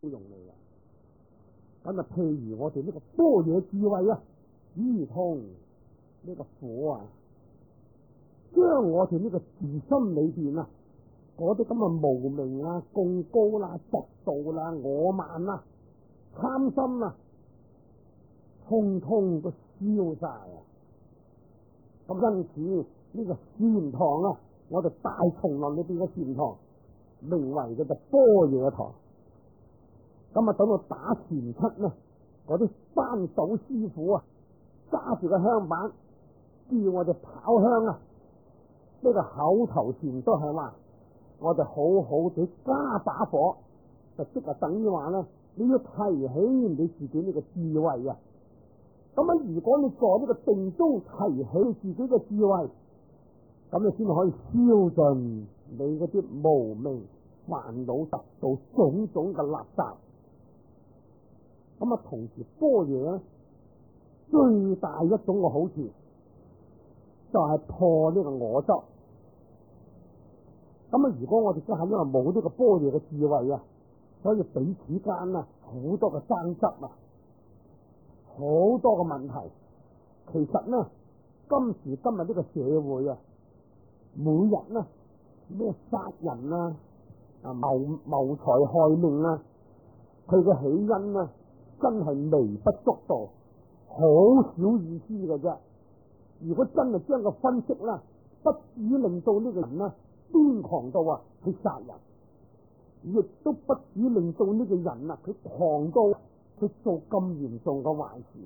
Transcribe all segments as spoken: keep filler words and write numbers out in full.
用嚟嘅。咁啊，譬如我哋呢個般若智慧啊，如同呢個火啊，將我哋呢個自心裏邊啊，嗰啲咁嘅無明啊、貢高啦、嫉妒啦、我慢啦、貪心啊，通通都燒晒啊！咁因此呢個禪堂啊，我哋大叢林裏邊嘅禪堂，名為叫做般若堂。咁啊，等到打禪七呢，嗰啲山手師傅啊，揸住個香板，叫我哋跑香啊！呢、這個口頭禪都係話，我哋好好地加把火，就即係等於話咧，你要提起你自己呢個智慧啊！咁啊，如果你在呢個定中提起自己嘅智慧，咁你先可以燒盡你嗰啲無明煩惱特道種種嘅垃圾。咁啊，同時般若最大一種嘅好處就係破呢個我執。咁啊，如果我哋真係因為冇呢個般若嘅智慧啊，所以彼此間啊好多嘅爭執啊，好多嘅問題。其實呢，今時今日呢個社會啊，每日呢咩殺人啊、啊謀謀財害命啊，佢嘅起因呢，真係微不足道，好少意思嘅啫。如果真係將個分析啦，不至於令到呢個人呢癲狂到啊去殺人，亦都不至於令到呢個人啊佢狂到去做咁嚴重嘅壞事。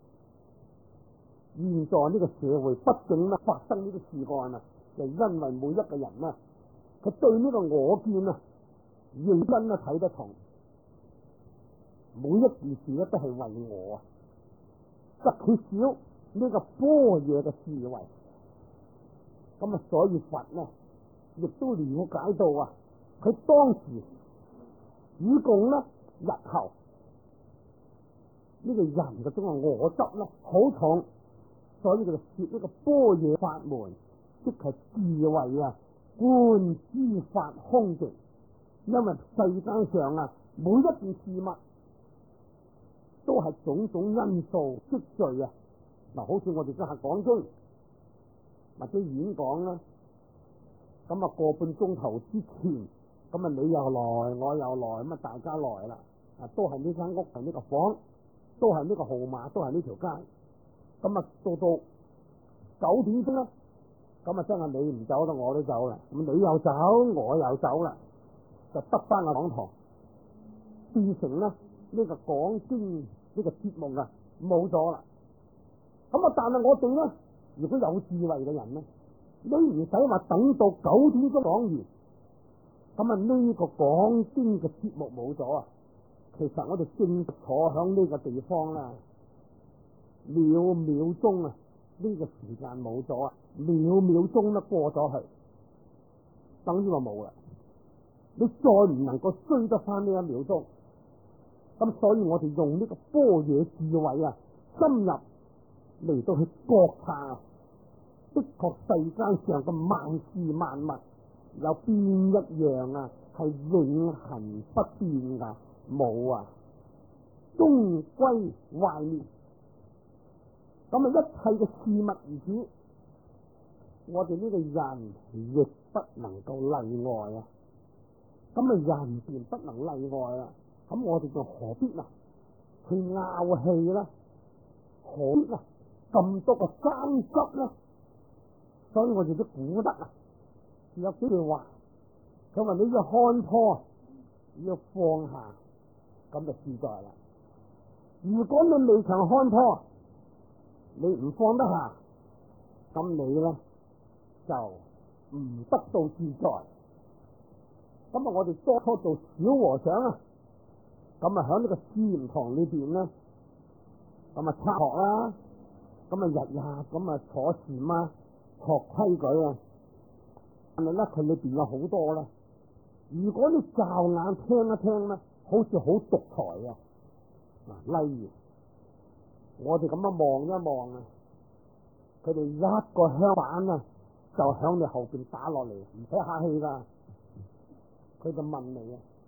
現在呢個社會畢竟呢發生呢啲事案啊，就因為每一個人呢，佢對呢個我見啊認真啊睇得同，每一件事咧都係為我啊，就缺少呢個般若嘅智慧。咁啊，所以佛呢亦都了解到啊，佢當時以共呢日後呢、這個人嘅種嘅我執呢好重，所以佢就說呢個般若法門，即係智慧啊，觀諸法空寂。因為世間上啊，每一件事物都係種種因素積聚啊。嗱，好似我哋今日講經或者演講啦，咁啊個半鐘頭之前，咁啊你又來我又來，咁啊大家來啦，啊都係呢間屋係呢個房，都係呢個號碼，都係呢條街。咁啊到到九點鐘啦，咁啊真係你唔走啦，我都走啦。咁你又走，我又走啦，就得翻個講堂，變成咧呢、這個講經呢個節目啊冇咗啦。咁啊，但係我哋咧，如果有智慧嘅人咧，你唔使話等到九點鐘講完，咁啊呢個講經嘅節目冇咗啊。其實我哋正坐響呢個地方啦，秒秒鐘啊，呢、這個時間冇咗啊，秒秒鐘都過咗去，等於話冇啦。你再唔能夠追得翻呢一秒鐘，咁所以我哋用呢個般若智慧啊，深入嚟到去覺察，的確世間上嘅萬事萬物有邊一樣啊係永恆不變噶？冇啊，終歸壞滅。咁啊，一切嘅事物如此，我哋呢個人亦不能夠例外啊。咁啊，人便不能例外啊。咁我哋就何必啊去拗氣啦？何必啊咁多個爭執咧？所以我哋都估得啊，有幾句話，佢話你要看破，要放下，咁就自在啦。如果你未曾看破，你唔放得下，咁你咧就唔得到自在。咁啊，我哋多初做小和尚啊，咁啊喺呢個禪堂裏邊咧，咁啊參學啦，咁啊日日咁啊坐禪啊，學規矩啊，但係咧佢裏邊有好多啦。如果你驟眼聽一聽咧，好似好獨裁啊。嗱，例如我哋咁樣望一望啊，佢哋一個香板啊，就響你後邊打落嚟，唔使客氣噶。佢就問你啊，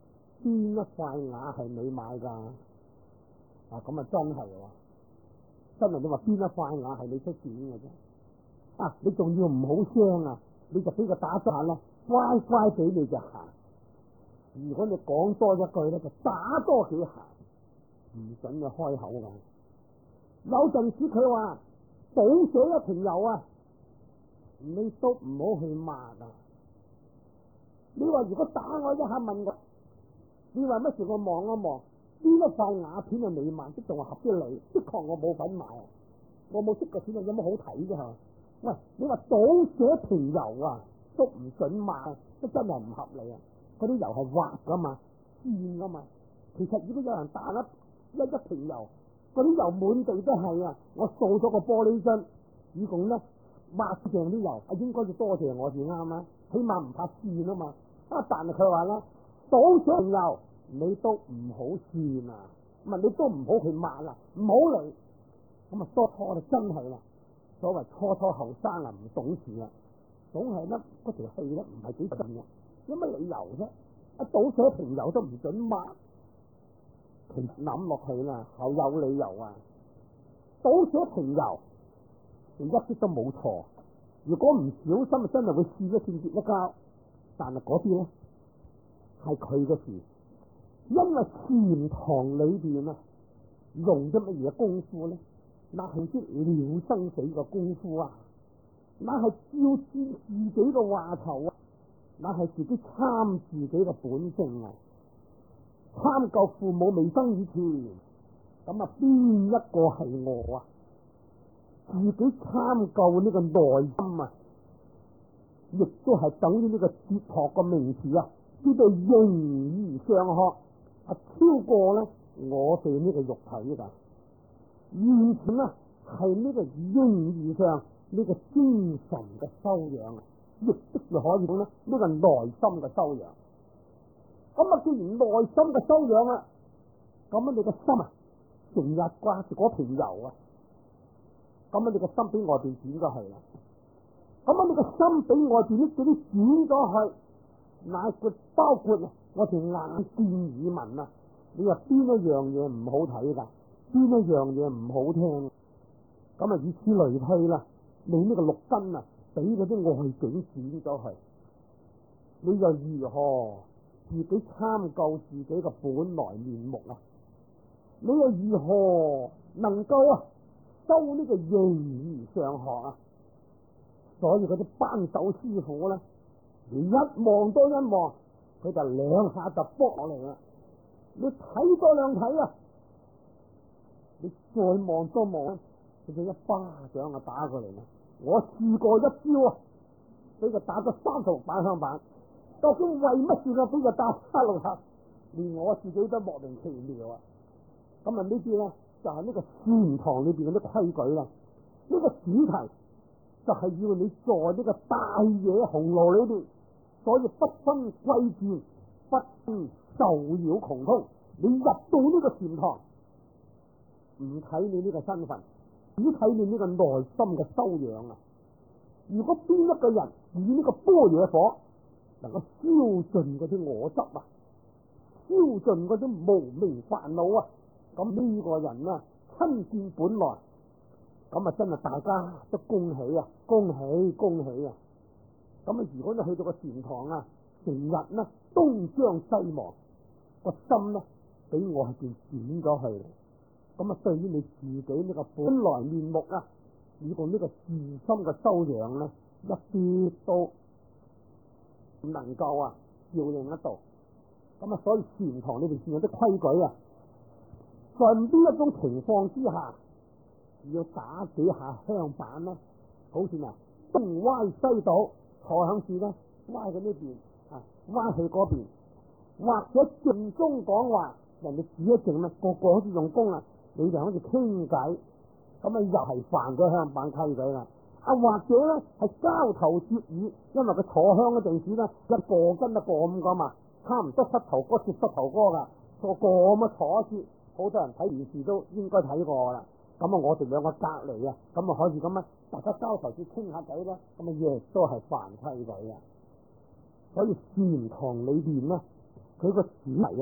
邊一塊瓦係你買㗎？啊，咁啊真係喎，真係你話邊一塊瓦係你出錢嘅啫？啊，你仲要唔好聲啊？你就俾佢打咗下啦，乖乖俾你就行。如果你講多一句咧，就打多幾下，唔准你開口㗎。有陣時佢話倒瀉一瓶油啊，你都唔好去罵啊！你話如果打我一下問我，你話乜事？我望一望，呢一塊瓦片係你買，即仲話合啲你，的確我冇份買啊！我冇識過錢，有乜好睇啫？嚇！喂，你話倒瀉瓶油啊，都唔准買，都真係唔合理啊！嗰啲油係滑噶嘛，鮮噶嘛。其實如果有人打一一一瓶油，嗰啲油滿地都係啊！我掃咗個玻璃樽，以共咧抹淨啲油，啊應該要多謝我先啱啦，起碼唔怕跣啊嘛。啊，但係佢話咧，倒瀉瓶油你都唔好跣啊，唔係你都唔好去抹啦，唔好嚟。咁啊，初初就真係啦，所謂初初後生啊，唔懂事啊，總係咧嗰條氣咧唔係幾順嘅，有乜理由啫？一倒瀉瓶油都唔准抹，其實諗落去啦，係有理由啊！倒瀉瓶油，一啲都冇錯。如果唔小心，真係會試一試跌一跤。但係嗰啲咧係佢嘅事，因為禪堂裏邊啊，用咗乜嘢功夫咧？那係啲了生死嘅功夫啊，那係照知自己嘅話頭啊，那係自己參自己嘅本性啊，參究父母未生以前，咁啊邊一個係我啊？自己參究呢個內心啊，亦都係等於呢個哲學嘅名詞啊，叫做形而上學，係超過咧我哋呢個肉體噶。完全啊，係呢個形而上呢個精神嘅修養啊，亦都是可以講咧呢個內心嘅修養。咁啊，既然內心嘅修養啊，咁啊你個心啊成日掛住嗰瓶油啊，咁啊你個心俾外邊轉咗去啦。咁啊你個心俾外邊啲嗰啲轉咗去，乃括包括啊我哋眼見耳聞啊，你話邊一樣嘢唔好睇噶？邊一樣嘢唔好聽，咁啊以此類推啦。你呢個六根啊，俾嗰啲外境轉咗去，你又如何自己參究自己嘅本來面目啊？你又如何能夠啊修呢個形而上學啊？所以嗰啲扳手師傅咧，你一望多一望，佢就兩下就卜落嚟啦。你睇多兩睇啊！你再望多望，佢就一巴掌啊打過嚟啦！我試過一招啊，俾佢打咗三十六板香板，究竟為乜事啊？俾佢打三六下，連我自己都莫名其妙啊！咁啊呢啲咧就係、是、呢個禪堂裏邊嗰啲規矩啦。呢、這個主題就係要你在呢個大野紅爐裏邊，所以不分貴賤，不分受擾窮通，你入到呢個禪堂。唔睇你呢個身份，只睇你呢個內心嘅修養啊！如果邊一個人以呢個般若火能夠燒盡嗰啲我執啊，燒盡嗰啲無明煩惱啊，咁呢個人啊親見本來，咁啊真係大家都恭喜啊，恭喜恭喜啊！咁啊如果你去到個禪堂啊，成日呢東張西望，個心呢俾我係變轉咗去。咁啊，對於你自己呢個本來面目啊，以及呢個自心嘅修養咧，一啲都唔能夠啊照應得到。咁啊，所以禪堂裏邊先有啲規矩啊，在邊一種情況之下要打幾下香板咧？好似啊東歪西倒，坐響處咧歪喺呢邊啊，歪去嗰邊，或者靜中講話，人哋指一靜咧，個個好似用功啊。你就好似傾偈，咁啊又係犯咗香板規矩啦。啊或者咧係交頭接耳，因為佢坐香嗰陣時咧一個跟一個咁講嘛，差唔多膝頭哥接膝頭哥噶，個個咁啊坐一次，好多人睇電視都應該睇過啦。咁啊我哋兩個隔離啊，咁啊可以咁啊大家交頭接傾下偈啦，咁啊亦都係犯規矩啊。所以禪堂裏邊咧，佢個主題啊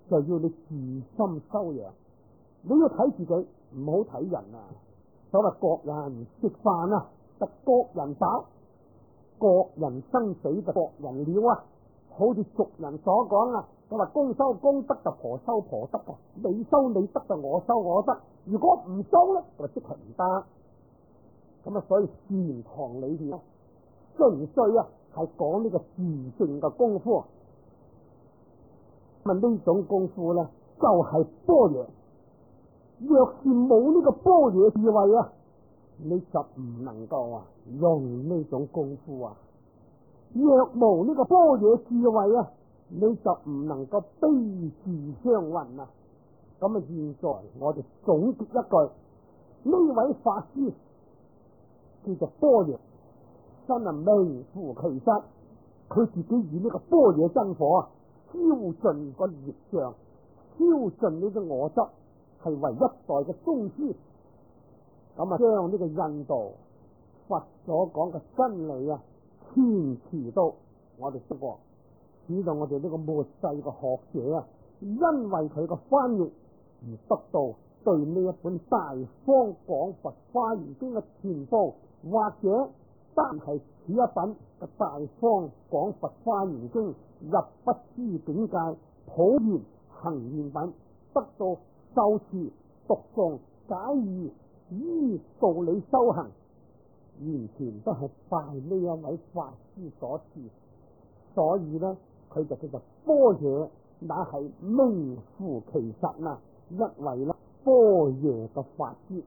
就要你自心修養，你要睇自己，唔好睇人啊！所謂各人食飯啊，就各人飽，各人生死就各人了啊！好似俗人所講啊，佢話公修公德就婆修婆德啊，你修你德就我修我德，如果唔修咧，就即係唔得。咁啊，所以禪堂裏邊純粹啊係講呢個自性嘅功夫。咁呢種功夫咧就係般若。若是冇呢個般若智慧啊，你就唔能夠啊用呢種功夫啊。若無呢個般若智慧啊，你就唔能夠悲智雙運啊。咁啊，現在我哋總結一句，呢位法師叫做般若，真係名副其實。佢自己以呢個般若真火啊，燒盡個業障，燒盡呢個我執，係為一代嘅宗師。咁啊，將呢個印度佛所講嘅真理啊，堅持到我哋中國，使到我哋呢個末世嘅學者啊，因為佢嘅翻譯而得到對呢一本大方廣佛華嚴經嘅全部，或者單係此一品嘅大方廣佛華嚴經入不思境界普賢行願品，得到受持讀誦解義依道理修行，完全都係拜呢一位法師所賜。所以呢，佢就叫做般若，那係名副其實啦，一位呢般若嘅法師。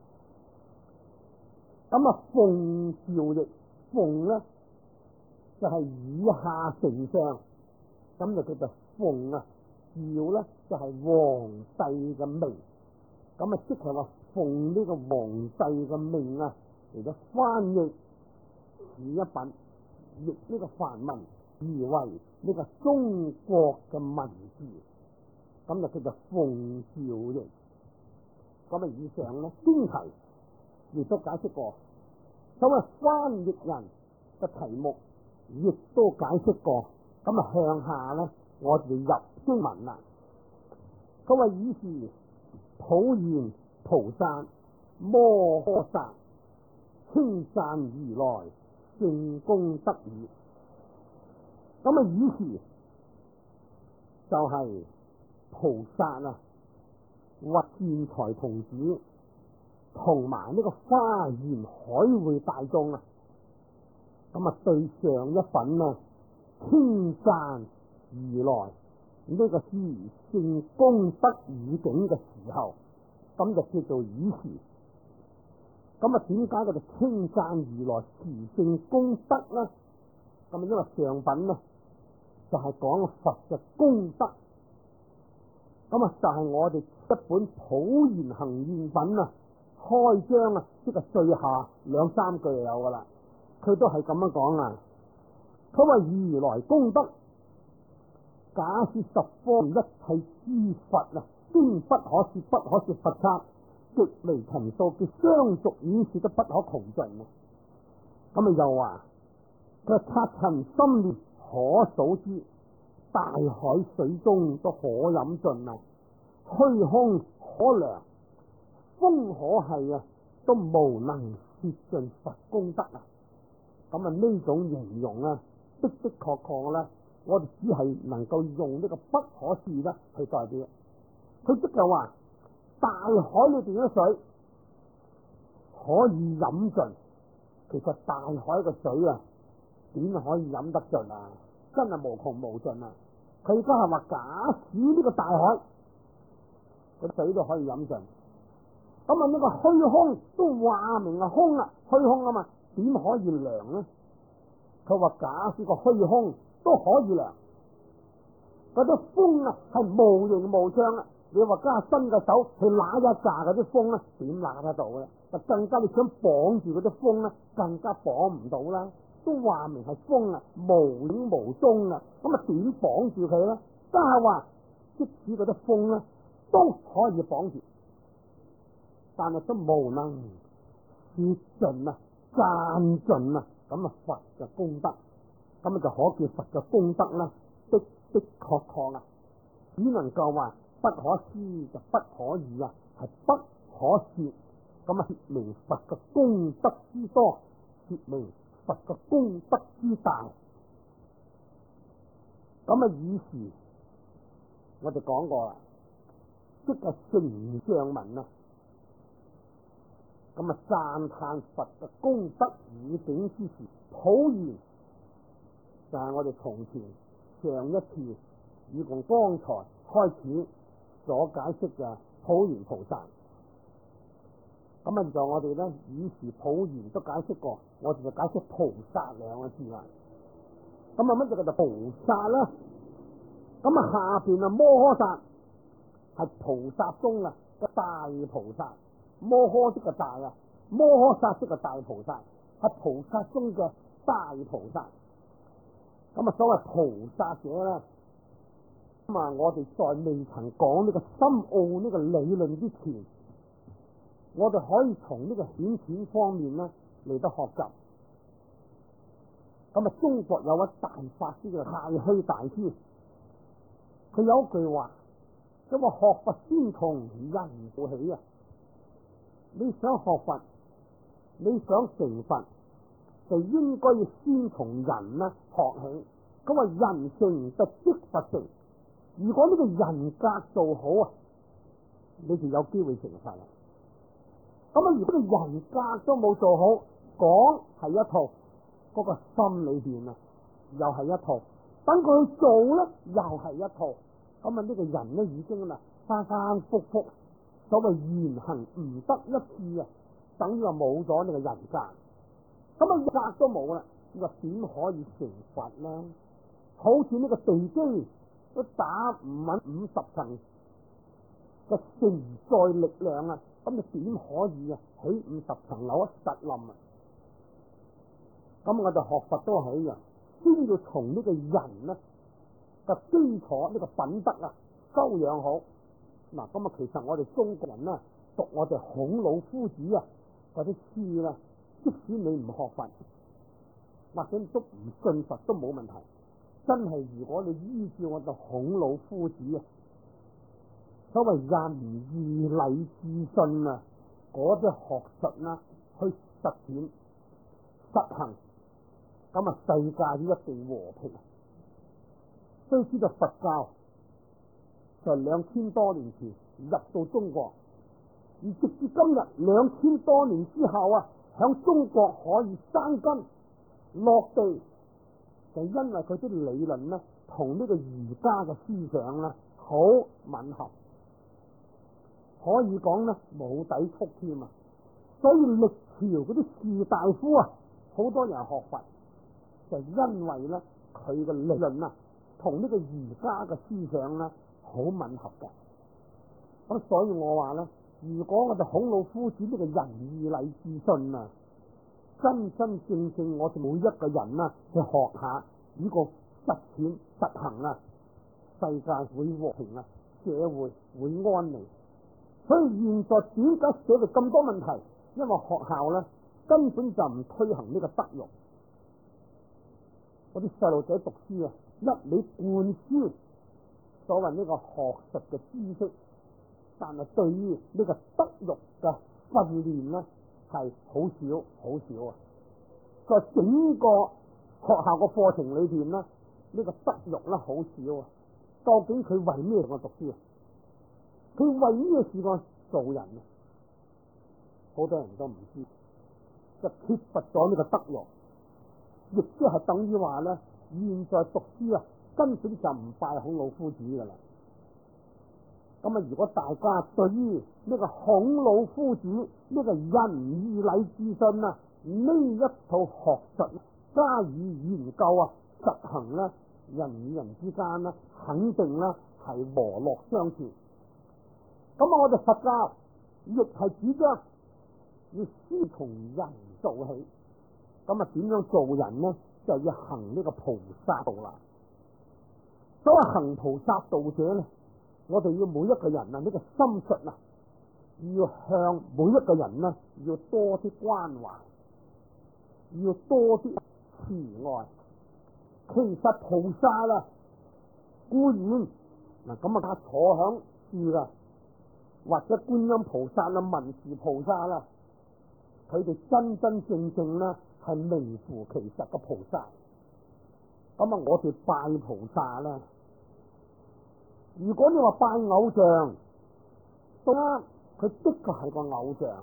咁啊，奉詔譯奉呢就係、是、以下丞相，咁就叫做奉啊。詔呢就係、是、皇帝嘅命，咁啊即係話奉呢個皇帝嘅命啊嚟到翻譯此一品，譯呢個梵文而為呢個中國嘅文字，咁就叫做奉詔譯。咁啊，以上呢經題亦都解釋過，所謂翻譯人嘅題目亦都解釋過。咁啊，向下呢我哋入經文啦。佢話以是普賢菩薩摩訶薩稱讚如來聖功德已。咁啊，以是就係菩薩啊，或善財童子同埋呢個華嚴海會大眾啊，咁啊對上一品啊稱讚如來呢個是聖功德已境嘅時候，咁就叫做以是。咁啊，點解佢哋稱讚如來是聖功德呢？咁啊，因為上品呢就係、是、講佛嘅功德，咁啊就係我哋一本普賢行願品啊，開章啊，即係最下兩三句就有噶啦。佢都係咁樣講啊。佢話如來功德，假使十方一切諸佛啊，經不可說不可說佛剎，極微塵數，叫相續演說都不可窮盡啊。咁啊又話佢剎塵心念可數之，大海水中都可飲盡啊，虛空可量，風可係啊，都無能說盡佛功德啊。咁啊呢種形容啊，的的確確咧，我哋只係能夠用呢個不可思議去代表。佢即係話大海裏邊嘅水可以飲盡，其實大海嘅水啊，點可以飲得盡啊？真係無窮無盡啊！佢而家係話假使呢個大海個水都可以飲盡，咁啊呢個虛空都話明係空啊，虛空啊嘛，點可以涼呢？佢話假使個虛空都可以涼，嗰啲風啊係無形無相啊！你話加伸個手去揦一紮嗰啲風咧，點揦得到咧？就更加你想綁住嗰啲風咧，更加綁唔到啦。都話明係風啊，無影無蹤啊，咁啊點綁住佢咧？即係話即使嗰啲風咧都可以綁住，但係都無能說盡啊，讚盡啊，咁啊佛嘅功德，咁啊就可見佛嘅功德啦，的的確確啊只能夠話不可思就不可議啊，係不可說。咁啊，說明佛嘅功德之多，說明佛嘅功德之大。咁啊，以時我哋講過啦，即係丞相文啊。咁啊，讚歎佛嘅功德與頂之時，普賢就係我哋從前上一次以共剛才開始所解釋嘅普賢菩薩。咁啊，就我哋咧以時普賢都解釋過，我哋就解釋菩薩兩個字啦。咁啊，乜嘢叫做菩薩咧？咁啊，下邊啊摩訶薩係菩薩中啊個大菩薩，摩訶即係大啊，摩訶薩即係大菩薩，係菩薩中嘅大菩薩。咁啊，所謂菩薩者咧，咁啊，我哋在未曾講呢個深奧呢個理論之前，我哋可以從呢個顯淺方面咧嚟得學習。咁啊，中國有位大法師叫太虛大師，佢有一句話，咁話學佛先從人做起啊！你想學佛，你想成佛，就應該要先從人咧學起。咁話人成就即佛成，如果呢個人格做好啊，你就有機會成佛啦。咁啊，如果個人格都冇做好，講係一套，嗰個心裏邊啊又係一套，等佢去做咧又係一套。咁啊，呢個人咧已經啊反反復復，所謂言行唔得一致啊，等於話冇咗呢個人格。咁啊，格都冇啦，你話點可以成佛咧？好似呢個地基都打唔穩五十層嘅承載力量啊！咁你點可以啊起五十層樓一實冧啊？咁我哋學佛都係一樣，先要從呢個人呢嘅基礎呢、呢個品德啊修養好。嗱，咁啊，其實我哋中國人呢讀我哋孔老夫子啊嗰啲書啦，即使你唔學佛，或者都唔信佛都冇問題。真係如果你依照我哋孔老夫子啊，所謂仁義禮智信啊，嗰啲學術啦，去實踐實行，咁啊世界呢一定和平。都知道佛教在兩千多年前入到中國，而直至今日兩千多年之後啊，響中國可以生根落地，就因為佢啲理論呢同呢個儒家嘅思想呢好吻合。可以講咧冇抵觸添啊！所以歷朝嗰啲士大夫啊，好多人學佛，就因為咧佢嘅理論啊，同呢個儒家嘅思想咧好吻合嘅。咁所以我話咧，如果我哋孔老夫子呢個仁義禮智信啊，真真正正我哋每一個人啊去學下呢個實踐實行啊，世界會和平啊，社會會安寧。所以現在點解社會咁多問題？因為學校咧根本就唔推行呢個德育，嗰啲細路仔讀書啊，一味灌輸所謂呢個學術嘅知識，但係對於呢個德育嘅訓練咧係好少好少啊！在整個學校嘅課程裏邊咧，呢、呢個德育咧好少啊！究竟佢為咩我讀書啊？佢為咩事個做人啊？好多人都唔知，就缺乏咗呢個德育，亦即係等於話咧，現在讀書啊，根本就唔拜孔老夫子噶啦。咁啊，如果大家對於呢個孔老夫子呢、呢個仁義禮智信啊呢一套學術加以研究啊實行咧，人與人之間咧肯定咧係和樂相處。咁啊，我哋佛教亦係主張要先從人做起。咁啊，點樣做人呢？就要行呢個菩薩道啦。所謂行菩薩道者咧，我哋要每一個人啊，呢個心術啊，要向每一個人呢，要多啲關懷，要多啲慈愛。其實菩薩啊，固然嗱，咁啊坐響樹噶，或者觀音菩薩啦、文殊菩薩啦，佢哋真真正正咧係名副其實嘅菩薩。咁啊，我哋拜菩薩啦。如果你話拜偶像，都啱，佢的確係個偶像。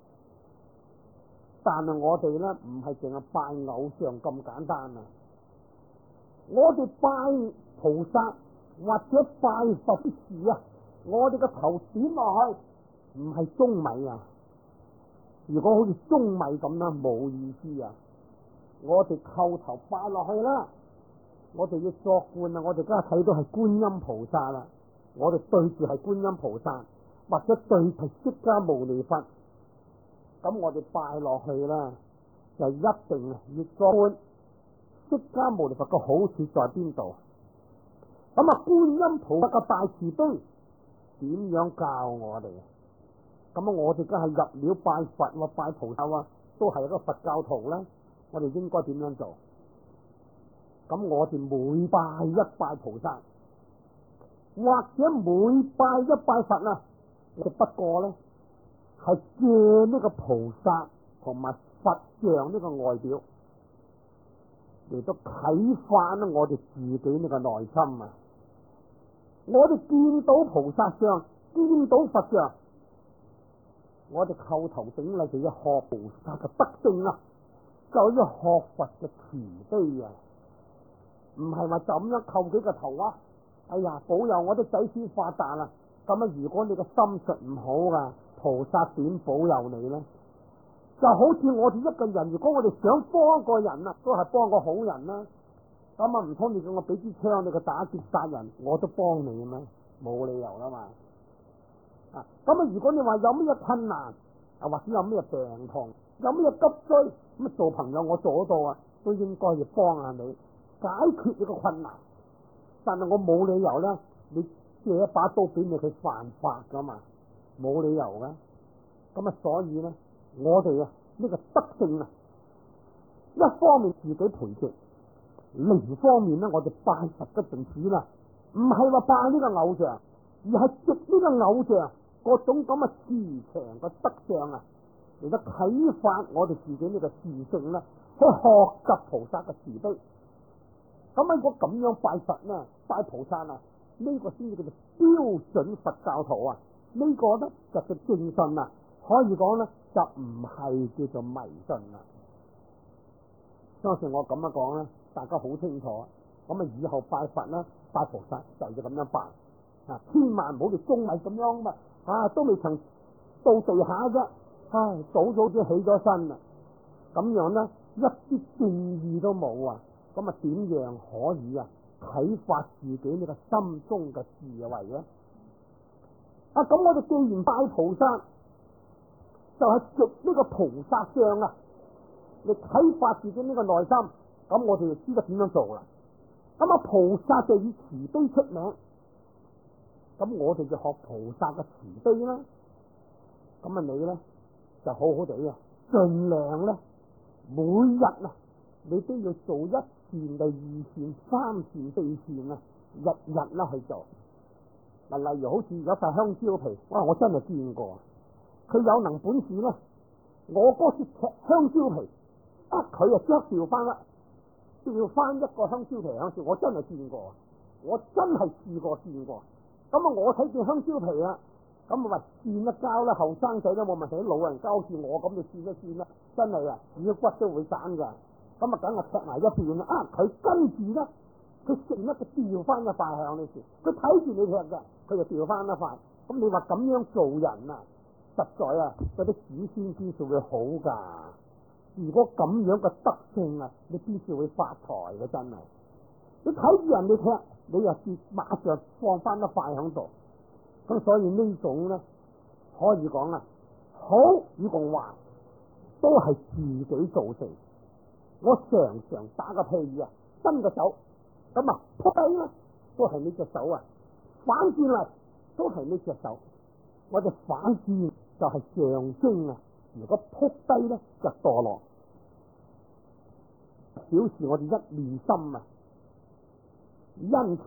但係我哋咧唔係淨係拜偶像咁簡單啊！我哋拜菩薩或者拜佛時啊，我哋個頭點落去唔係舂米啊！如果好似舂米咁啦，冇意思啊！我哋叩頭拜落去啦，我哋要作觀啊！我哋梗係睇到係觀音菩薩啦，我哋對住係觀音菩薩，或者對住釋迦牟尼佛。咁我哋拜落去啦，就一定要作觀釋迦牟尼佛嘅好處在邊度？咁啊，觀音菩薩嘅大慈悲點樣教我哋？咁啊，我哋梗係入廟拜佛啊，拜菩薩啊，都係一個佛教徒啦。我哋應該點樣做？咁我哋每拜一拜菩薩，或者每拜一拜佛啊，就不過咧。係借呢個菩薩同埋佛像呢個外表嚟到啟發咧我哋自己呢個內心啊！我哋見到菩薩像，見到佛像，我哋叩頭頂禮就要學菩薩嘅德性啊，就要學佛嘅慈悲啊！唔係話就咁樣叩幾個頭啊！哎呀，保佑我啲仔孫發達啦！咁啊，如果你個心術唔好噶，菩薩點保佑你呢？就好似我哋一個人，如果我哋想幫個人啊，都係幫個好人啦。咁啊，唔通你叫我俾支槍你個打劫殺人，我都幫你咩？冇理由啦嘛。啊，咁啊，如果你話有咩困難啊，或者有咩病痛，有咩急需，咁啊做朋友我做得到啊，都應該要幫下你解決呢個困難。但係我冇理由咧，你借一把刀俾你，佢犯法噶嘛？冇理由噶。咁啊，所以咧，我哋啊呢個德性啊，一方面自己培植，另一方面咧，我哋拜佛嘅陣時啦，唔係話拜呢個偶像，而係藉呢個偶像各種咁嘅慈祥嘅德相啊，嚟到啟發我哋自己呢個自性啦，去學習菩薩嘅慈悲。咁如果咁樣拜佛啦，拜菩薩啊，呢個先至叫做標準佛教徒啊！呢個咧就叫正信啊，可以講咧就唔係叫做迷信啦。相信我咁樣講咧，大家好清楚。咁啊，以後拜佛啦、拜菩薩就要咁樣拜啊，千萬唔好似舂米咁樣嘛啊，都未曾到地下啫，唉，早早先起咗身啦，咁樣咧一啲正義都冇啊！咁啊，點樣可以啊啟發自己呢個心中嘅智慧咧？啊，咁我哋既然拜菩薩，就係藉呢個菩薩像啊，嚟啟發自己呢個內心。咁我哋就知道點樣做啦。咁啊，菩薩就以慈悲出名，咁我哋就學菩薩嘅慈悲啦。咁啊，你咧就好好地啊，盡量咧每日啊，你都要做一善嘅二善、三善、四善啊，日日啦去做。嗱，例如好似有塊香蕉皮，哇！我真係見過，佢有能本事咧，我嗰次劈香蕉皮，啊，佢啊即掉翻啦，掉翻一個香蕉皮香蕉，我真係見過，我真係試過見過。咁啊，我睇見香蕉皮啦，咁啊喂，扇一膠啦，後生仔都冇問題，老人家好似我咁就扇一扇啦，真係啊，耳骨都會散噶。咁啊，梗係劈埋一邊啦！啊，佢跟住咧，佢成一個掉翻一塊向你時，佢睇住你劈嘅，佢就掉翻一塊。咁你話咁樣做人啊，實在啊，嗰啲子孫之數會好噶。如果咁樣嘅德性啊，你邊時會發財嘅真係？你睇住人哋劈，你又跌，馬上放翻一塊喺度。咁所以呢種咧，可以講啊，好與共壞都係自己造成。我常常打個譬如啊，伸個手，咁啊撲低啦，都係呢隻手啊，反轉嚟都係呢隻手。我哋反轉就係象徵啊，如果撲低咧就墮落，表示我哋一念心啊，因此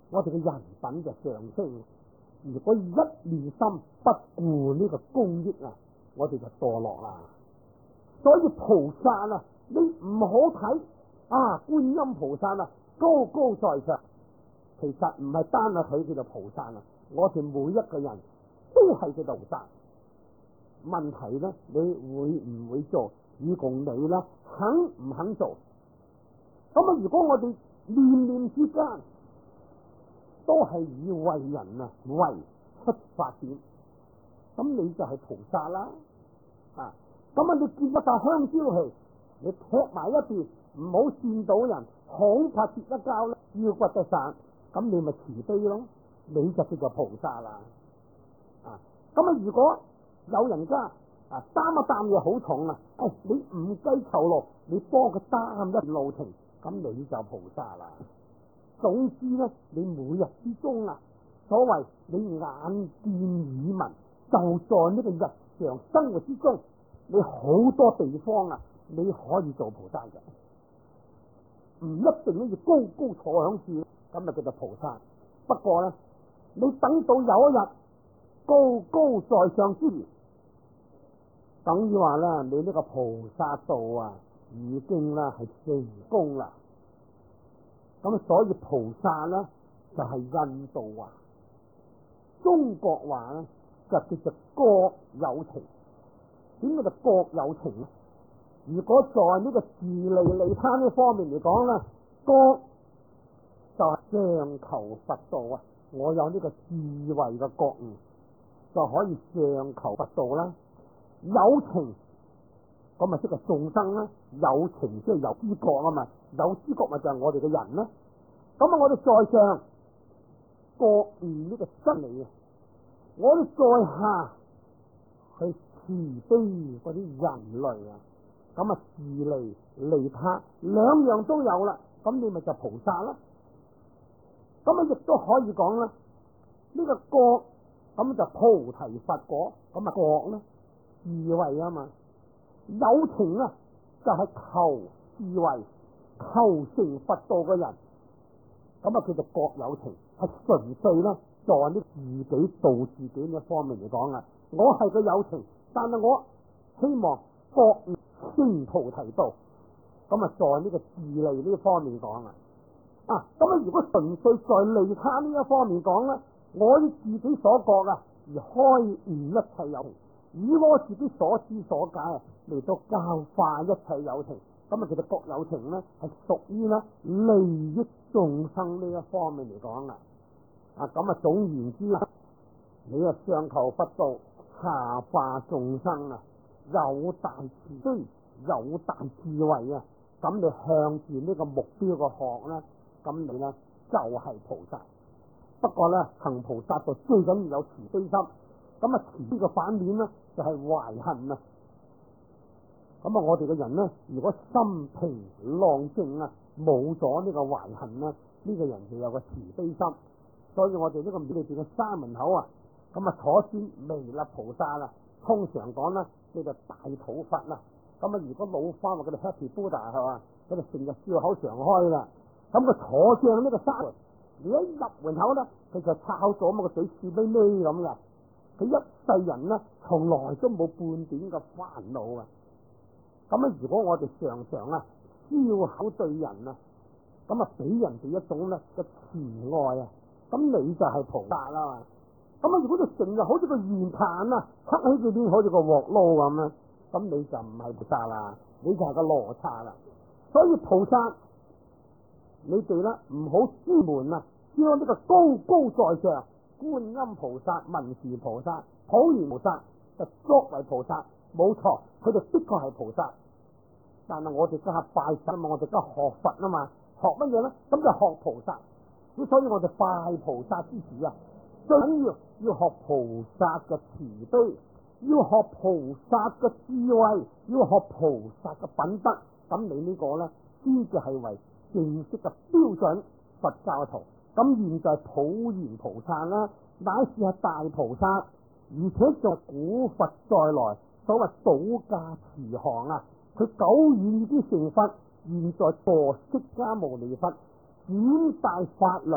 我哋嘅人品就上升。如果一念心不顧呢個公益啊，我哋就墮落啦。所以菩薩啊，你唔好睇啊，觀音菩薩啊，高高在上，其實唔係單係佢叫做菩薩啊，我哋每一個人都係叫菩薩。問題咧，你會唔會做？如果你咧肯唔肯做？咁啊，如果我哋念念之間都係以為人啊為出發點，咁你就係菩薩啦。啊，咁啊，你見一笪香蕉氣，你劈埋一邊，唔好跣到人，恐怕跌一跤咧，腰骨都散。咁你咪慈悲咯，你就叫做菩薩啦。啊，咁啊，如果有人家啊擔一擔嘢好重啊，誒、哎，你唔計酬勞，你幫佢擔一段路程，咁你就菩薩啦。總之咧，你每日之中啊，所謂你眼見耳聞，就在呢個日常生活之中，你好多地方啊，你可以做菩薩嘅，唔一定要高高坐響處，咁就叫做菩薩。不過咧，你等到有一日高高在上之餘，等於話咧，你呢個菩薩道啊，已經啦係成功啦。咁所以菩薩咧就係、是、印度話，中國話咧就叫做國有情。點解就國有情咧？如果在呢個自利利他呢方面嚟講咧，國就係上求佛道啊！我有呢個智慧嘅覺悟，就可以上求佛道啦。有情咁咪即係眾生啦，有情即係有知覺啊嘛，有知覺咪就係我哋嘅人啦。咁啊，我哋在上覺悟呢個真理啊，我哋在下去慈悲嗰啲人類啊，咁啊自利利他兩樣都有啦，咁你咪就菩薩啦。咁啊亦都可以講啦，呢、這個覺咁就菩提佛果，咁啊覺啦智慧啊嘛，有情啊就係、是、求智慧求成佛道嘅人，咁啊叫做覺有情，係純粹咧在呢自己度自己呢方面嚟講啊，我係個有情，但係我希望覺成菩提道，咁啊在呢個自利呢方面講啊，啊咁啊如果純粹在利他呢一方面講咧，我以自己所覺啊而開悟一切有情，以我自己所知所解啊嚟到教化一切有情，咁啊其實覺有情咧係屬於咧利益眾生呢一方面嚟講啊，啊咁啊總言之啊，你啊上求佛道，下化眾生啊，有大慈悲，有大智慧啊，咁你向住呢個目標個學咧，咁你咧就係、是、菩薩。不過咧行菩薩就最緊要有慈悲心，咁啊慈悲嘅反面咧就係、是、懷恨啊。咁啊我哋嘅人咧，如果心平浪靜啊，冇咗呢個懷恨咧，呢、這個人就有個慈悲心。所以我哋呢個廟裏邊嘅山門口啊，咁啊坐先彌勒菩薩啦，通常講啦叫做大肚佛啦。咁啊如果老花話佢哋 Happy Buddha 係嘛，佢哋成日笑口常開啦。咁佢坐上呢個山門，你一入門口咧，佢就抄咗咁個嘴笑眯眯咁嘅。佢一世人咧，從來都冇半點嘅煩惱啊。咁啊，如果我哋常常啊笑口對人啊，咁啊俾人哋一種咧嘅慈愛啊，咁你就係菩薩啦。咁啊，如果你成日好似個圓盤啊，黑喺佢邊好似個鑊撈咁啊，咁你就唔係菩薩啦，你就係個羅剎啦。所以菩薩，你哋咧唔好專門啊，將呢個高高在上觀音菩薩、文殊菩薩、普賢菩薩就作為菩薩，冇錯，佢哋的確係菩薩。但係我哋家下拜神啊嘛，我哋家學佛啊嘛，學乜嘢咧？咁就學菩薩。咁所以我哋拜菩薩之時啊，最緊要要學菩薩嘅慈悲，要學菩薩嘅智慧，要學菩薩嘅品德。咁你呢個咧，先至係為正式嘅標準佛教徒。咁現在普賢菩薩啦，乃是係大菩薩，而且仲古佛再來，所謂倒駕慈航啊，佢久遠已經成佛，現在坐釋迦牟尼佛轉大法輪，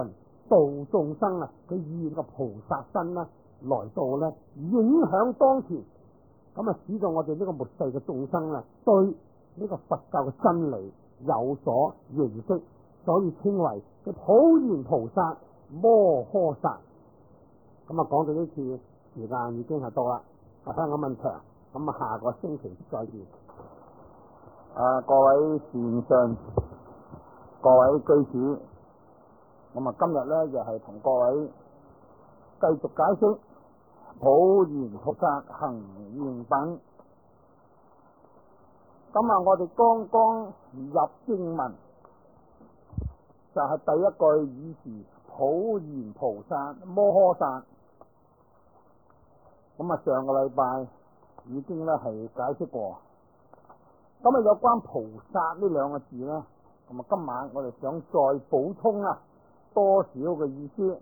度眾生啊，佢以個菩薩身啦來到咧，影響當前，咁啊使到我哋呢個末世嘅眾生啊，對呢個佛教嘅真理有所認識，所以稱為嘅普賢菩薩摩訶薩。咁啊講到呢次時間已經係到啦，啊香港問長，咁啊下個星期再見。 啊各位善信，各位居士，咁啊今日咧就係同各位繼續解釋普賢菩薩行願品。咁啊我哋剛剛入經文就係第一句已是普賢菩薩摩訶薩。咁啊上個禮拜已經咧係解釋過。咁啊有關菩薩呢兩個字咧，咁啊今晚我哋想再補充啊多少嘅意思。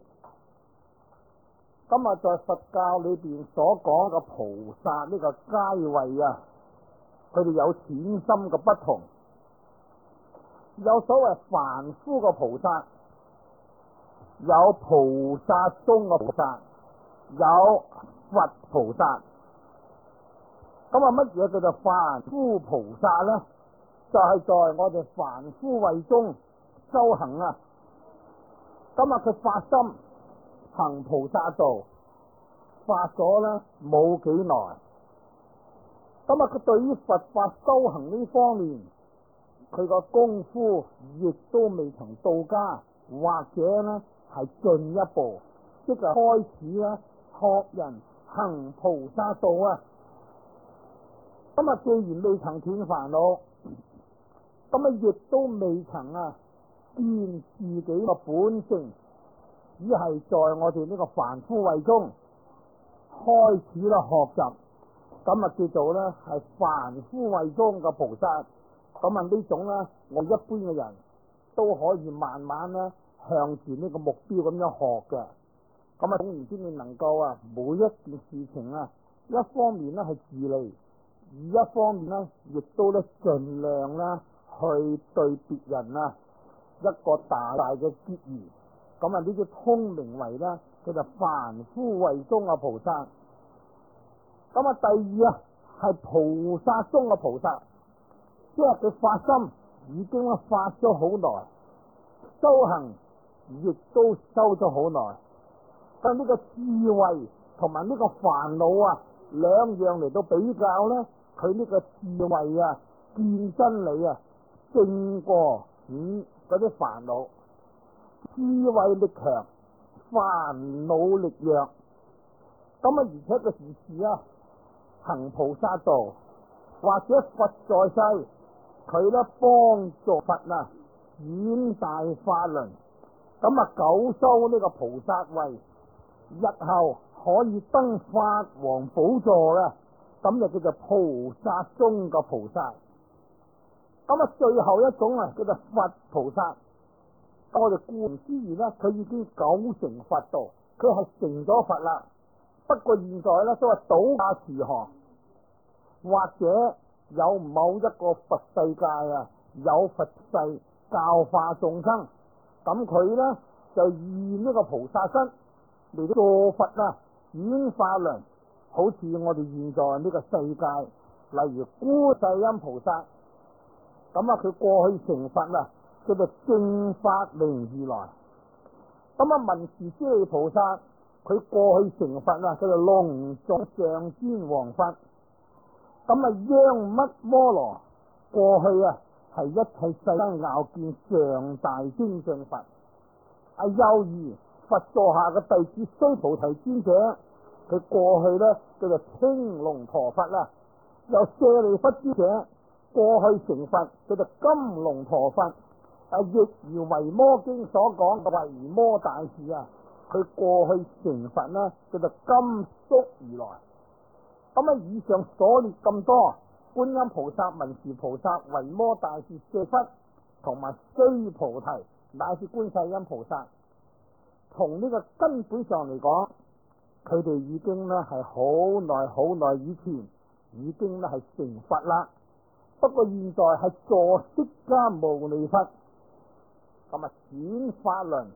咁啊在佛教裏邊所講嘅菩薩呢個階位啊，佢哋有淺深嘅不同。有所謂凡夫嘅菩薩，有菩薩中嘅菩薩，有佛菩薩。咁啊，乜嘢叫做凡夫菩薩咧？就係、是、在我哋凡夫位中修行啊。咁啊，佢發心行菩薩道，發咗咧冇幾耐。咁啊，佢對於佛法修行呢方面，佢個功夫亦都未曾到家，或者咧係進一步，即係開始咧學人行菩薩道啊。咁啊，既然未曾斷煩惱，咁啊亦都未曾啊見自己個本性，只係在我哋呢個凡夫位中開始啦學習，咁啊叫做咧係凡夫位中嘅菩薩。咁啊呢種咧，我一般嘅人都可以慢慢咧向住呢個目標咁樣學嘅。咁啊總言之，你能夠啊每一件事情啊，一方面咧係自利，而一方面咧，亦都咧盡量咧去對別人啊一個大大嘅結義。咁啊呢啲通名為咧，佢就凡夫位中嘅菩薩。咁啊第二啊係菩薩中嘅菩薩，即係佢發心已經咧發咗好耐，修行亦都修咗好耐。但呢個智慧同埋呢個煩惱啊兩樣嚟到比較咧，佢呢個智慧啊見真理啊勝過嗯嗰啲煩惱。智慧力強，煩惱力弱。咁啊而且個時時啊行菩薩道，或者佛在世，佢咧幫助佛啊演大法輪，咁啊久修呢個菩薩位，日後可以登法王寶座啦。咁就叫做菩薩中嘅菩薩。咁啊最後一種啊叫做佛菩薩。我哋顧名思義咧，佢已經九成佛道，佢係成咗佛啦。不過現在咧都係倒駕慈航，或者有某一個佛世界啊，有佛世教化眾生，咁佢咧就以呢個菩薩身嚟到做佛啊，演法輪。好似我哋現在呢個世界，例如觀世音菩薩，咁啊佢過去成佛啊，叫做正法明如來。咁啊文殊師利菩薩，佢過去成佛啊，叫做龍種上天王佛。咁啊央乜摩羅，過去啊係一切世間拗見上大精進佛。啊幼兒佛座下嘅弟子須菩提尊者，佢過去咧叫做青龍陀佛啦。由舍利弗尊者過去成佛，叫做金龍陀佛。啊亦如維摩經所講嘅維摩大士啊，佢過去成佛啦，叫做金縮如來。咁啊以上所列咁多觀音菩薩、文殊菩薩、維摩大士、舍弗同埋須菩提乃至觀世音菩薩，從呢個根本上嚟講，佢哋已經咧係好耐好耐以前已經咧係成佛啦。不過現在係坐釋迦牟尼佛，咁啊顯法輪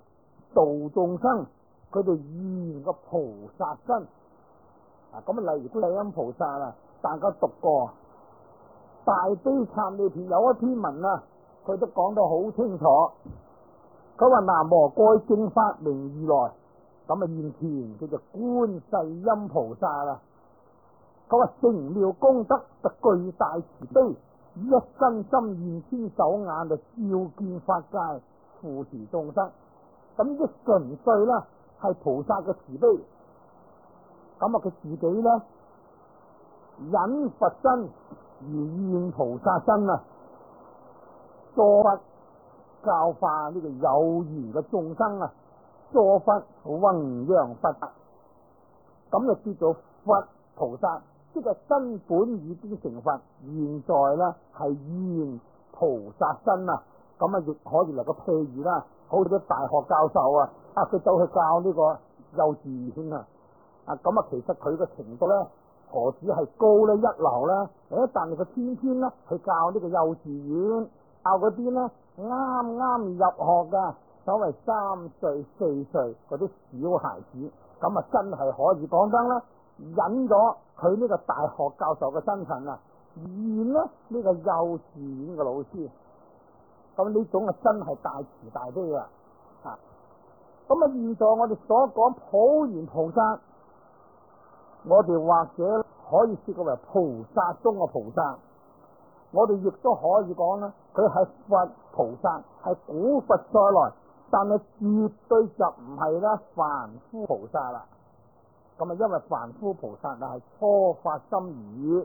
度眾生，佢哋現個菩薩身。啊，咁啊，例如觀世音菩薩啊，大家讀過《大悲懺》裏邊有一篇文啊，佢都講得好清楚。佢話南無蓋正法明如來，咁啊現前叫做觀世音菩薩啦。佢話成妙功德就巨大慈悲，以一身心現千手眼就照見法界，扶持眾生。咁呢純粹啦係菩薩嘅慈悲。咁啊佢自己咧忍佛身而現菩薩身啊，助佛教化呢個有緣嘅眾生啊，助佛弘揚佛法，咁就叫做佛菩薩。即係根本已經成佛，現在咧係現菩薩身啊！咁啊，亦可以嚟個譬如啦，好似啲大學教授啊，啊佢走去教呢個幼稚園啊，啊咁啊，其實佢嘅程度咧，何止係高咧一流咧？誒，但係佢天天咧去教呢個幼稚園，教嗰啲咧啱啱入學噶，所謂三歲四歲嗰啲小孩子，咁啊真係可以講得啦。引咗佢呢個大學教授嘅身份啊，現呢呢個幼稚園嘅老師，咁呢種啊真係大慈大悲啊！啊，咁啊現在我哋所講普賢菩薩，我哋或者可以視佢為菩薩中嘅菩薩，我哋亦都可以講啦，佢係佛菩薩，係古佛再來，但係絕對就唔係咧凡夫菩薩啦。咁啊，因為凡夫菩薩啊係初發心語，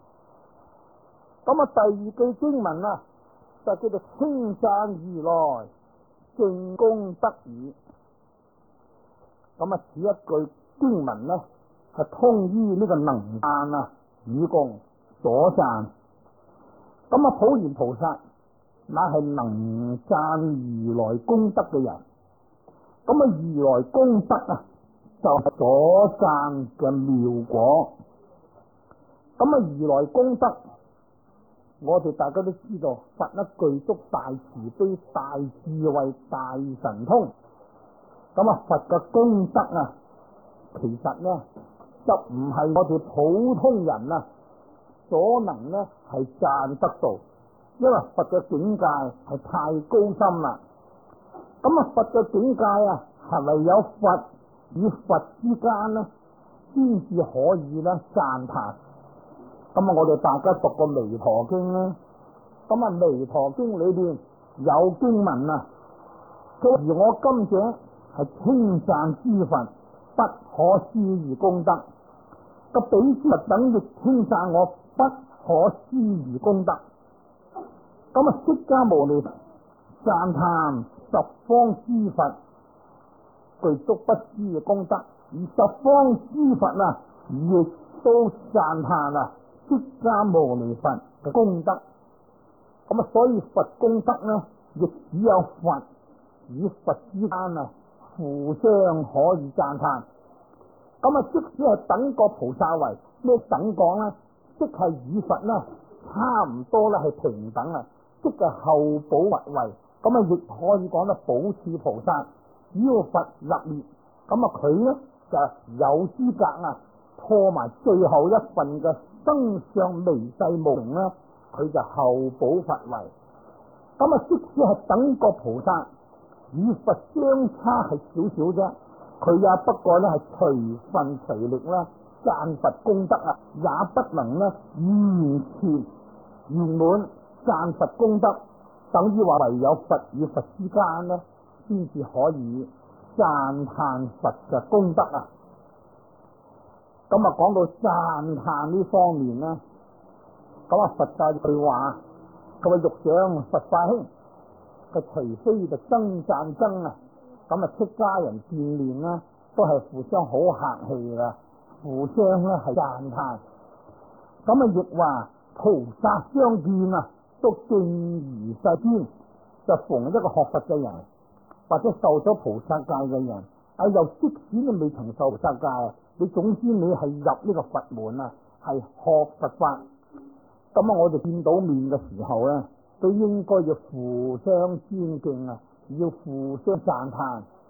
咁啊第二句經文啊就叫做稱讚如來正功德語。咁啊，此一句經文咧係通於呢個能讚啊與共所讚。咁啊，普賢菩薩乃係能讚如來功德嘅人。咁啊，如來功德啊就係所讚嘅妙果。咁啊，如來功德，我哋大家都知道，佛一具足大慈悲、大智慧、大神通。咁啊，佛嘅功德啊，其實呢就唔係我哋普通人啊所能呢係讚得到，因為佛嘅境界係太高深啦。咁啊，佛嘅境界啊，係咪有佛與佛之間呢，先至可以咧讚歎。咁啊，我哋大家讀過《彌陀經》啦。咁啊，《彌陀經》裏邊有經文啊，佢而我今者係稱讚諸佛不可思議功德，個比諸佛等亦稱讚我不可思議功德。咁啊，釋迦牟尼讚歎十方諸佛具足不思嘅功德，而十方諸佛啊，亦都讚歎啊釋迦牟尼佛嘅功德。咁啊，所以佛功德呢，亦只有佛與佛之間啊，互相可以讚歎。咁啊，即使係等覺菩薩位，咩等覺呢？即係與佛呢差唔多咧，係平等啊，即係後補佛位。咁啊，亦可以講得寶賜菩薩。只要佛入滅，咁啊佢呢就有資格啊破埋最後一份嘅生相微細無明啦，佢就後補佛位。咁啊，即使係等覺菩薩與佛相差係少少啫，佢也不過咧係隨分隨力啦，讚佛功德啊，也不能咧完全圓滿讚佛功德，等於話唯有佛與佛之間呢，先至可以讚歎佛嘅功德啊！咁啊，講到讚歎呢方面咧，咁啊佛教句話，佢話欲想佛法興，佢除非就爭讚爭啊！咁啊，出家人見面啦，都係互相好客氣噶，互相咧係讚歎。咁啊，亦話菩薩相見啊，都敬如世尊，就逢一個學佛嘅人，或者受咗菩薩戒嘅人，啊又即使你未曾受菩薩戒，你總之你係入呢個佛門啊，係學佛法。咁啊，我哋見到面嘅時候咧，都應該要互相尊敬啊，要互相讚歎。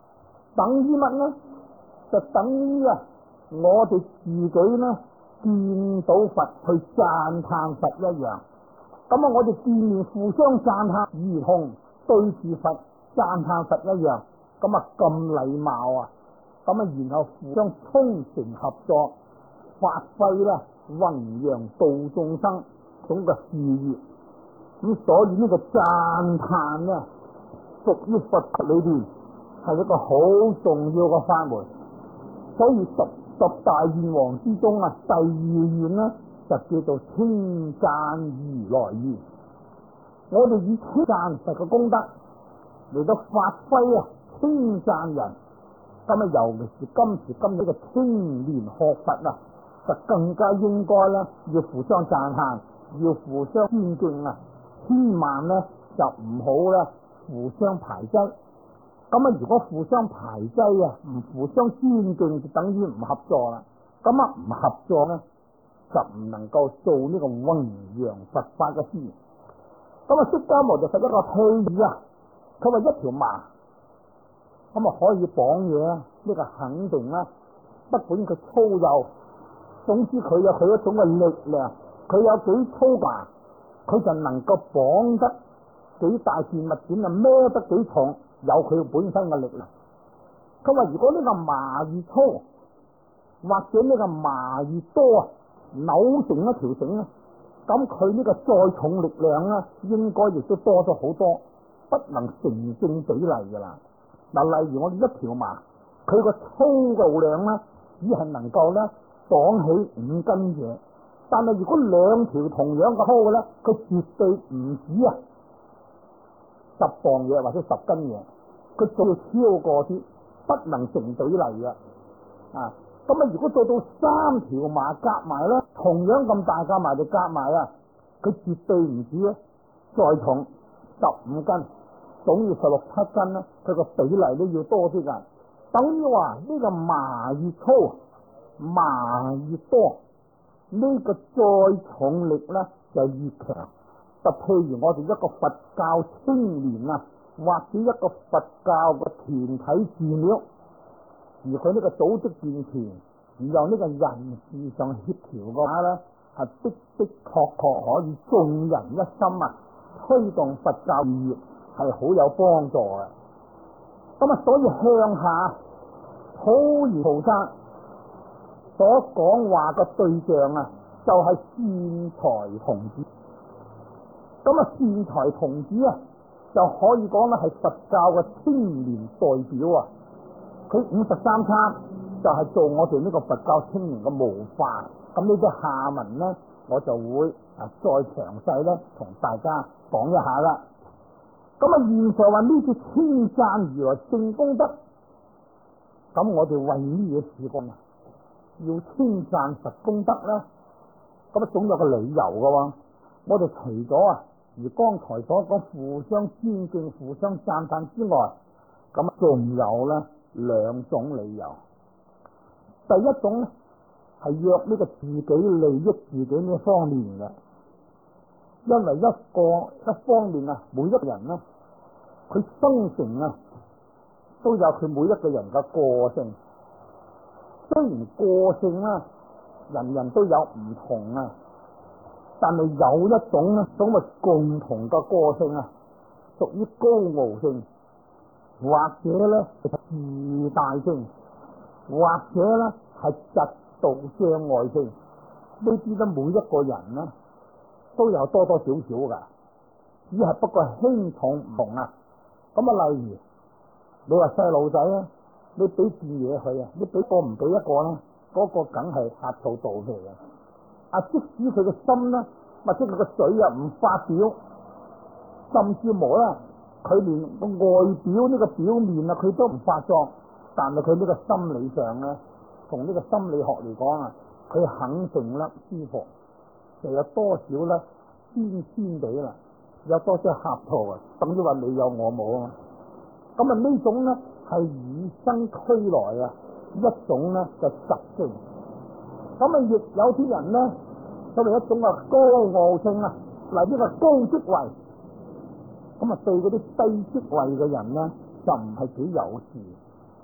等於乜呢？就等於啊，我哋自己呢見到佛去讚歎佛一樣。咁啊，我哋見面互相讚歎，如同對住佛讚歎佛一樣。咁啊，咁禮貌啊！咁啊，然後互相衷誠合作，發揮啦弘揚度眾生種嘅事業。咁所以呢個讚歎呢，屬於佛法裏邊係一個好重要嘅法門。所以十十大願王之中啊，第二願呢就叫做稱讚如來願。我哋以稱讚佛嘅功德嚟到發揮啊，稱讚人。咁啊，尤其是今時今日嘅青年學佛啊，就更加應該咧，要互相讚歎，要互相尊敬啊！千萬咧就唔好咧互相排擠。咁啊，如果互相排擠啊，唔互相尊敬，就等於唔合作啦。咁啊，唔合作咧，就唔能夠做呢個弘揚佛法嘅事。咁啊，釋迦牟尼佛一個譬喻啊，佢話一條麻。咁啊，可以綁嘢啊！呢個肯定啦，不管佢粗幼，總之佢有佢一種嘅力量，佢有幾粗麻，佢就能夠綁得幾大件物件啊，孭得幾重，有佢本身嘅力量。佢話如果呢個麻越粗，或者呢個麻越多啊，扭成一條繩啊，咁佢呢個載重力量啊，應該亦都多咗好多，不能成正比例噶啦。嗱，例如我哋一條麻，佢個粗度量咧，只係能夠咧綁起五斤嘢。但係如果兩條同樣嘅粗嘅咧，佢絕對唔止啊十磅嘢或者十斤嘢，佢仲要超過啲，不能成比例嘅。啊，咁啊，如果做到三條麻夾埋咧，同樣咁大夾埋就夾埋啊，佢絕對唔止咧再重十五斤。總要十六七斤啦，佢個比例都要多啲噶。等於話呢個麻越粗，麻越多，呢個載重力咧就越強。就譬如我哋一個佛教青年啊，或者一個佛教嘅團體寺廟，而佢呢個組織健全，而有呢個人事上協調嘅話咧，係的的確確可以眾人一心啊，推動佛教業。係好有幫助嘅。咁啊，所以向下普賢菩薩所講話嘅對象啊，就係善財童子。咁啊，善財童子啊，就可以講咧係佛教嘅青年代表啊。佢五十三參就係做我哋呢個佛教青年嘅模範。咁呢啲下文咧，我就會啊再詳細咧同大家講一下啦。咁啊，現在話呢啲稱讚如來正功德，咁我哋為呢嘢事幹啊？要稱讚佛功德咧，咁啊總有個理由噶喎。我哋除咗啊，如剛才所講互相尊敬、互相讚歎之外，咁啊仲有咧兩種理由。第一種咧係約呢個自己利益自己呢方面嘅。因為一個一方面啊，每一個人咧，佢生成啊，都有佢每一個人嘅個性。雖然個性咧，人人都有唔同啊，但係有一種咧，種嘅共同嘅個性啊，屬於高傲性，或者咧係自大性，或者咧係嫉妒障礙性。呢啲咧，每一個人咧，都有多多少少噶，只係不過輕重唔同啊。咁啊，例如你話細路仔啊，你俾件嘢佢啊，你俾個唔俾一個咧，嗰個梗係呷醋妒忌嘅。啊，即使佢嘅心咧，或者佢嘅嘴啊唔發表，甚至乎咧，佢連個外表呢個表面啊，佢都唔發作，但係佢呢個心理上咧，從呢個心理學嚟講啊，佢肯定粒舒服。就有多少咧，先先地啦，有多少呷醋啊，等於話你有我冇啊。咁啊，呢種咧係與生俱來啊，一種咧嘅特性。咁啊，亦有啲人咧，作為一種啊高傲性啊，嚟呢個高職位，咁啊對嗰啲低職位嘅人咧，就唔係幾友善。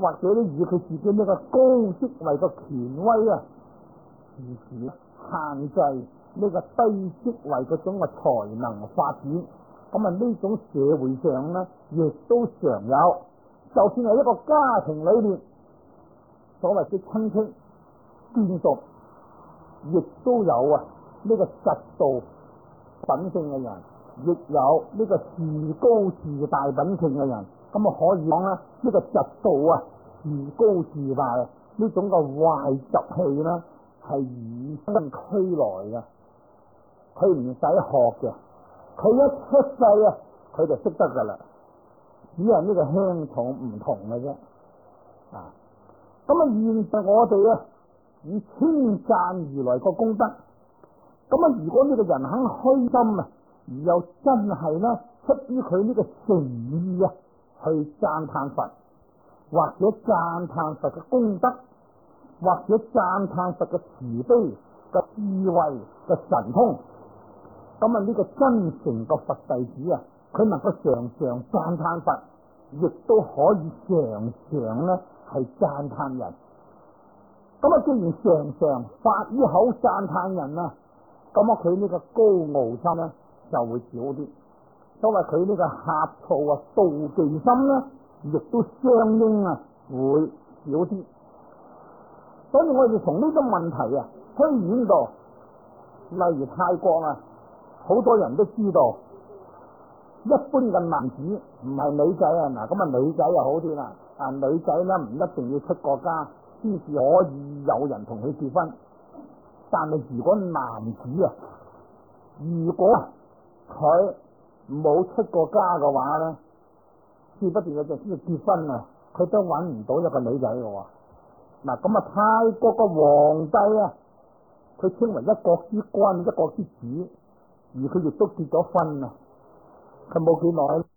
或者咧以佢自己呢個高職位嘅權威啊，時時限制呢個低職位嗰種嘅才能發展。咁啊呢種社會上咧，亦都常有。就算係一個家庭裏面，所謂嘅親戚眷屬，亦都有啊呢個嫉妒品性嘅人，亦有呢個自高自大品性嘅人。咁啊可以講咧，呢個嫉妒啊、自高自大啊呢種嘅壞習氣咧，係與生俱來嘅，佢唔使學嘅，佢一出世啊，佢就識得噶啦，只係呢個輕重唔同嘅啫。啊，咁啊，現在我哋啊以稱讚而來個功德，咁啊，如果呢個人肯虛心啊，而又真係咧出於佢呢個誠意啊，去讚歎佛，或者讚歎佛嘅功德，或者讚歎佛嘅慈悲嘅智慧嘅神通，咁啊呢個真誠嘅佛弟子啊，佢能夠常常讚歎佛，亦都可以常常咧係讚歎人。咁啊，既然常常發於口讚歎人啊，咁啊佢呢個高傲心咧就會少啲。所謂佢呢個呷醋啊、妒忌心咧，亦都相應啊會少啲。所以我哋從呢個問題啊推演到，例如泰國啊，好多人都知道，一般嘅男子唔係女仔啊，嗱咁啊女仔又好啲啦，啊女仔咧唔一定要出國家先至可以有人同佢結婚，但係如果男子啊，如果佢冇出過家嘅話咧，自不斷嘅就先結婚啊，佢都揾唔到一個女仔嘅喎。嗱咁啊，泰國嘅皇帝啊，佢稱為一國之君、一國之主，而佢亦都結咗婚啊，佢冇幾耐